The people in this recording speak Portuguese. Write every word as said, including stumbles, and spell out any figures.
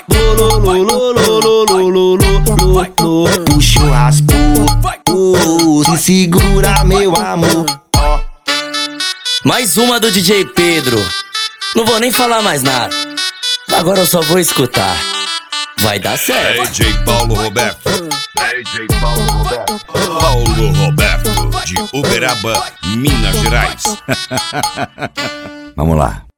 Puxa o raspo, se segura meu amor. Mais uma do D J Pedro. Não vou nem falar mais nada. Agora eu só vou escutar. Vai dar certo. D J Paulo Roberto. D J Paulo Roberto. Paulo Roberto, de Uberaba, Minas Gerais. Vamos lá.